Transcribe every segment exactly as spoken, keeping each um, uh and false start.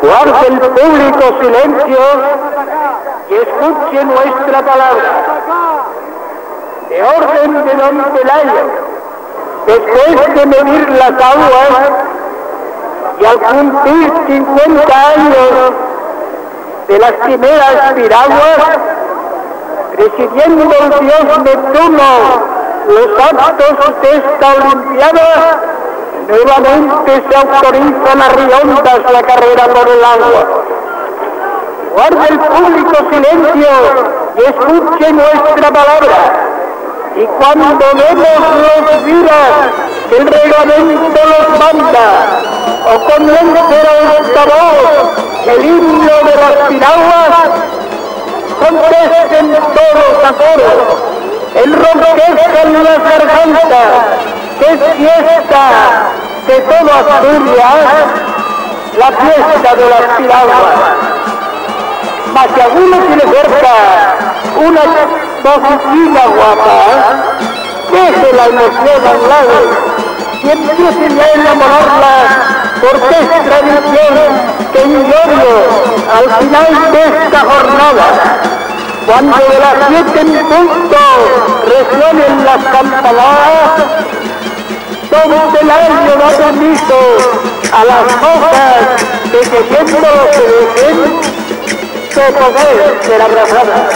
Guarde el público silencio y escuche nuestra palabra. De orden de don Pelayo, después de medir las aguas y al cumplir cincuenta años de las primeras piraguas, presidiendo el dios Neptuno los actos de esta olimpiada, nuevamente se autorizan a riondas la carrera por el agua. Guarde el público silencio y escuche nuestra palabra. Y cuando vemos los viras que el reglamento los manda, o comience a altavoz el himno de las piraguas, contesten todos a coro, enronquezcan en las gargantas, que es fiesta de toda Asturias, la fiesta de las piraguas. Mas si alguno tiene cerca una vocecilla guapa, deje la emoción a un lado y empiece ya a enamorarla, porque es tradición que Illorio, al final de esta jornada, cuando de las siete en punto resuenen las campanadas, don Pelayo da permiso a las hojas de que siendo lo que dejen de poder ser abrazadas.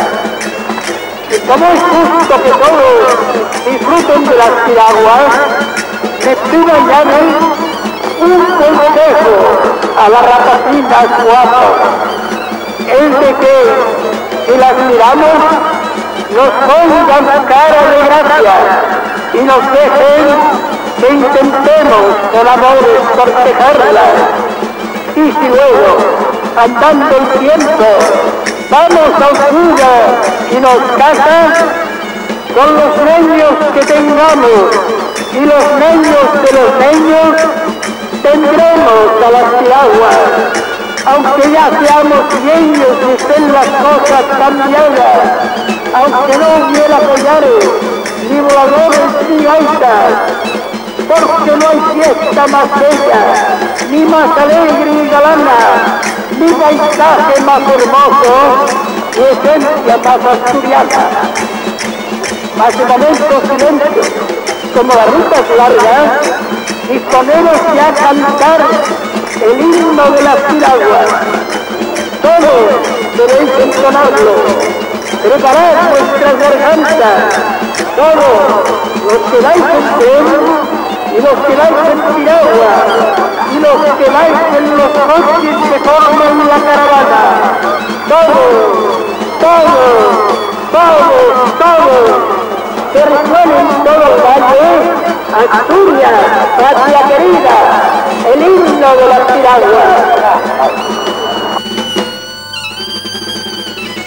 Y como es justo que todos disfruten de las piraguas, Neptuno llame un consejo a las rapacinas guapas, es de que si las miramos nos pongan cara de gracia y nos dejen que intentemos con amores cortejarlas. Y si luego, andando el tiempo, vamos a oscura y nos casan, con los niños que tengamos y los niños de los niños, tendremos a las piraguas, aunque ya seamos viejos y estén las cosas cambiadas, aunque no hubiera collares, ni voladores ni gaitas, porque no hay fiesta más bella, ni más alegre y galana, ni paisaje más hermoso, ni esencia más asturiana. Más de momento silencio, como la ruta es larga, disponemos ya a cantar el himno de las piraguas. Todos debéis entonarlo, preparad vuestras gargantas, todos los que vais en tren y los que vais en piragua y los que vais en los coches que forman la caravana. Todos, todos, todos, todos, que resuenen todo el valle, Asturias, patria querida, el himno de las piraguas.